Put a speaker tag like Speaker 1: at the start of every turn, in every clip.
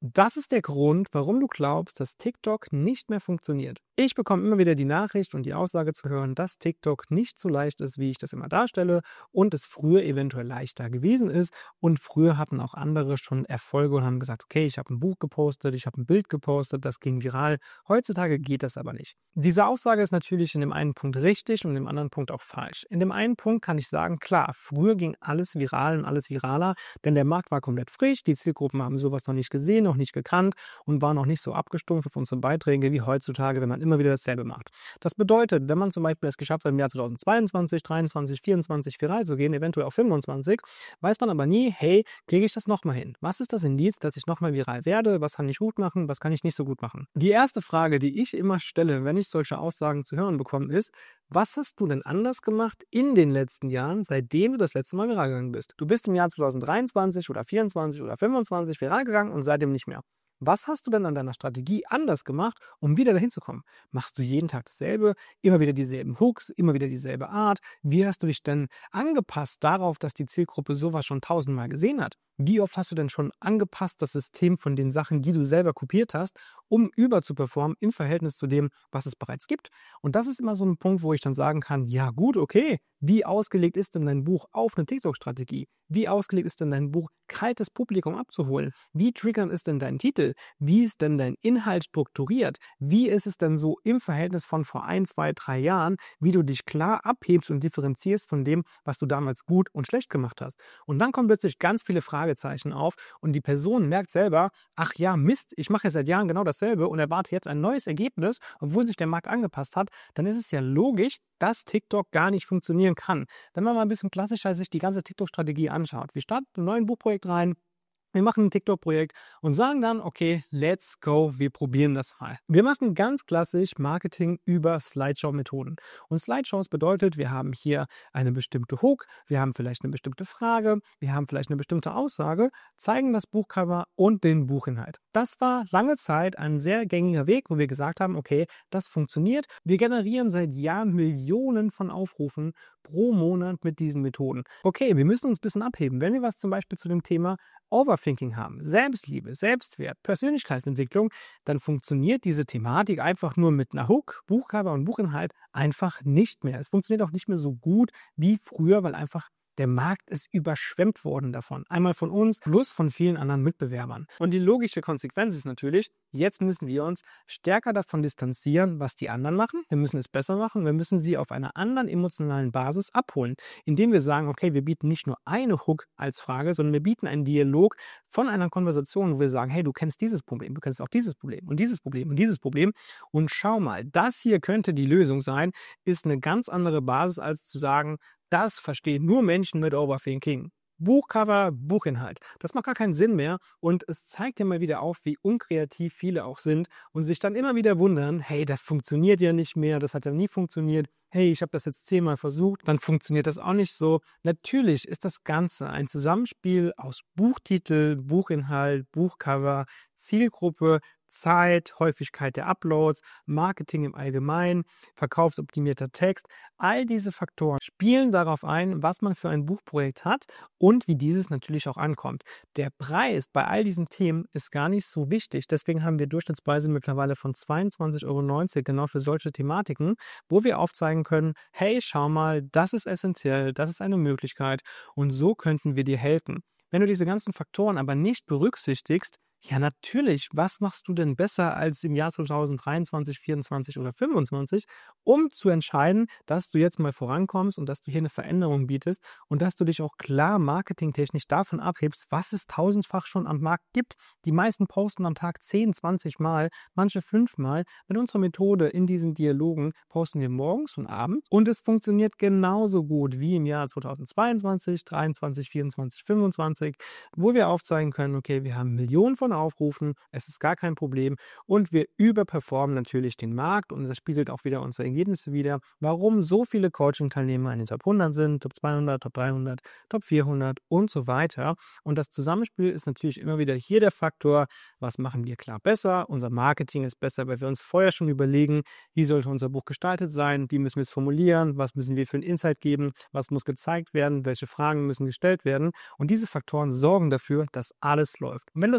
Speaker 1: Das ist der Grund, warum du glaubst, dass TikTok nicht mehr funktioniert. Ich bekomme immer wieder die Nachricht und die Aussage zu hören, dass TikTok nicht so leicht ist, wie ich das immer darstelle und es früher eventuell leichter gewesen ist. Und früher hatten auch andere schon Erfolge und haben gesagt, okay, ich habe ein Buch gepostet, ich habe ein Bild gepostet, das ging viral. Heutzutage geht das aber nicht. Diese Aussage ist natürlich in dem einen Punkt richtig und in dem anderen Punkt auch falsch. In dem einen Punkt kann ich sagen, klar, früher ging alles viral und alles viraler, denn der Markt war komplett frisch, die Zielgruppen haben sowas noch nicht gesehen, noch nicht gekannt und waren noch nicht so abgestumpft auf unsere Beiträge wie heutzutage, wenn man immer wieder dasselbe macht. Das bedeutet, wenn man zum Beispiel es geschafft hat, im Jahr 2022, 23, 24 viral zu gehen, eventuell auch 25, weiß man aber nie, hey, kriege ich das nochmal hin? Was ist das Indiz, dass ich nochmal viral werde? Was kann ich gut machen? Was kann ich nicht so gut machen? Die erste Frage, die ich immer stelle, wenn ich solche Aussagen zu hören bekomme, ist, was hast du denn anders gemacht in den letzten Jahren, seitdem du das letzte Mal viral gegangen bist? Du bist im Jahr 2023 oder 24 oder 25 viral gegangen und seitdem nicht mehr. Was hast du denn an deiner Strategie anders gemacht, um wieder dahin zu kommen? Machst du jeden Tag dasselbe, immer wieder dieselben Hooks, immer wieder dieselbe Art? Wie hast du dich denn angepasst darauf, dass die Zielgruppe sowas schon tausendmal gesehen hat? Wie oft hast du denn schon angepasst das System von den Sachen, die du selber kopiert hast, um überzuperformen im Verhältnis zu dem, was es bereits gibt? Und das ist immer so ein Punkt, wo ich dann sagen kann, ja gut, okay, wie ausgelegt ist denn dein Buch auf eine TikTok-Strategie? Wie ausgelegt ist denn dein Buch, kaltes Publikum abzuholen? Wie triggernd ist denn dein Titel? Wie ist denn dein Inhalt strukturiert? Wie ist es denn so im Verhältnis von vor 1, 2, 3 Jahren, wie du dich klar abhebst und differenzierst von dem, was du damals gut und schlecht gemacht hast? Und dann kommen plötzlich ganz viele Fragezeichen auf und die Person merkt selber, ach ja, Mist, ich mache ja seit Jahren genau dasselbe und erwarte jetzt ein neues Ergebnis, obwohl sich der Markt angepasst hat. Dann ist es ja logisch, dass TikTok gar nicht funktionieren kann. Wenn man mal ein bisschen klassischer sich die ganze TikTok-Strategie anschaut. Wir starten ein neues Buchprojekt rein, wir machen ein TikTok-Projekt und sagen dann, okay, let's go, wir probieren das mal. Wir machen ganz klassisch Marketing über Slideshow-Methoden. Und Slideshows bedeutet, wir haben hier eine bestimmte Hook, wir haben vielleicht eine bestimmte Frage, wir haben vielleicht eine bestimmte Aussage, zeigen das Buchcover und den Buchinhalt. Das war lange Zeit ein sehr gängiger Weg, wo wir gesagt haben, okay, das funktioniert. Wir generieren seit Jahren Millionen von Aufrufen pro Monat mit diesen Methoden. Okay, wir müssen uns ein bisschen abheben. Wenn wir was zum Beispiel zu dem Thema Overthinking haben, Selbstliebe, Selbstwert, Persönlichkeitsentwicklung, dann funktioniert diese Thematik einfach nur mit einer Hook, Buchcover und Buchinhalt einfach nicht mehr. Es funktioniert auch nicht mehr so gut wie früher, weil einfach der Markt ist überschwemmt worden davon. Einmal von uns plus von vielen anderen Mitbewerbern. Und die logische Konsequenz ist natürlich, jetzt müssen wir uns stärker davon distanzieren, was die anderen machen. Wir müssen es besser machen. Wir müssen sie auf einer anderen emotionalen Basis abholen, indem wir sagen, okay, wir bieten nicht nur eine Hook als Frage, sondern wir bieten einen Dialog von einer Konversation, wo wir sagen, hey, du kennst dieses Problem, du kennst auch dieses Problem und dieses Problem und dieses Problem. Und schau mal, das hier könnte die Lösung sein, ist eine ganz andere Basis, als zu sagen, das verstehen nur Menschen mit Overthinking. Buchcover, Buchinhalt. Das macht gar keinen Sinn mehr und es zeigt ja mal wieder auf, wie unkreativ viele auch sind und sich dann immer wieder wundern, hey, das funktioniert ja nicht mehr, das hat ja nie funktioniert. Hey, ich habe das jetzt 10-mal versucht, dann funktioniert das auch nicht so. Natürlich ist das Ganze ein Zusammenspiel aus Buchtitel, Buchinhalt, Buchcover, Zielgruppe, Zeit, Häufigkeit der Uploads, Marketing im Allgemeinen, verkaufsoptimierter Text. All diese Faktoren spielen darauf ein, was man für ein Buchprojekt hat und wie dieses natürlich auch ankommt. Der Preis bei all diesen Themen ist gar nicht so wichtig. Deswegen haben wir Durchschnittspreise mittlerweile von 22,90 € genau für solche Thematiken, wo wir aufzeigen können, hey, schau mal, das ist essentiell, das ist eine Möglichkeit und so könnten wir dir helfen. Wenn du diese ganzen Faktoren aber nicht berücksichtigst, ja, natürlich. Was machst du denn besser als im Jahr 2023, 24 oder 25, um zu entscheiden, dass du jetzt mal vorankommst und dass du hier eine Veränderung bietest und dass du dich auch klar marketingtechnisch davon abhebst, was es tausendfach schon am Markt gibt. Die meisten posten am Tag 10, 20 Mal, manche 5-mal. Mit unserer Methode in diesen Dialogen posten wir morgens und abends und es funktioniert genauso gut wie im Jahr 2022, 23, 24, 25, wo wir aufzeigen können, okay, wir haben Millionen von Aufrufen, es ist gar kein Problem und wir überperformen natürlich den Markt und das spiegelt auch wieder unsere Ergebnisse wider, warum so viele Coaching-Teilnehmer in den Top 100 sind, Top 200, Top 300, Top 400 und so weiter. Und das Zusammenspiel ist natürlich immer wieder hier der Faktor, was machen wir klar besser, unser Marketing ist besser, weil wir uns vorher schon überlegen, wie sollte unser Buch gestaltet sein, wie müssen wir es formulieren, was müssen wir für einen Insight geben, was muss gezeigt werden, welche Fragen müssen gestellt werden und diese Faktoren sorgen dafür, dass alles läuft. Und wenn du es auch lernen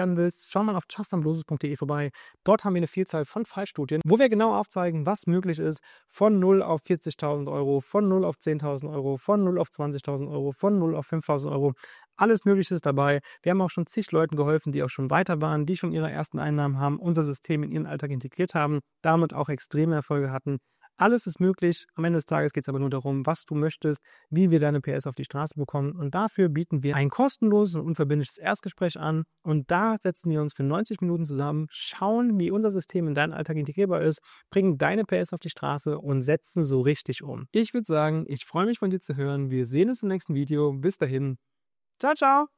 Speaker 1: werden willst, schau mal auf justamblosius.de vorbei. Dort haben wir eine Vielzahl von Fallstudien, wo wir genau aufzeigen, was möglich ist, von 0 auf 40.000 Euro, von 0 auf 10.000 Euro, von 0 auf 20.000 Euro, von 0 auf 5.000 Euro. Alles Mögliche ist dabei. Wir haben auch schon zig Leuten geholfen, die auch schon weiter waren, die schon ihre ersten Einnahmen haben, unser System in ihren Alltag integriert haben, damit auch extreme Erfolge hatten. Alles ist möglich. Am Ende des Tages geht es aber nur darum, was du möchtest, wie wir deine PS auf die Straße bekommen. Und dafür bieten wir ein kostenloses und unverbindliches Erstgespräch an. Und da setzen wir uns für 90 Minuten zusammen, schauen, wie unser System in deinen Alltag integrierbar ist, bringen deine PS auf die Straße und setzen so richtig um. Ich würde sagen, ich freue mich von dir zu hören. Wir sehen uns im nächsten Video. Bis dahin. Ciao, ciao.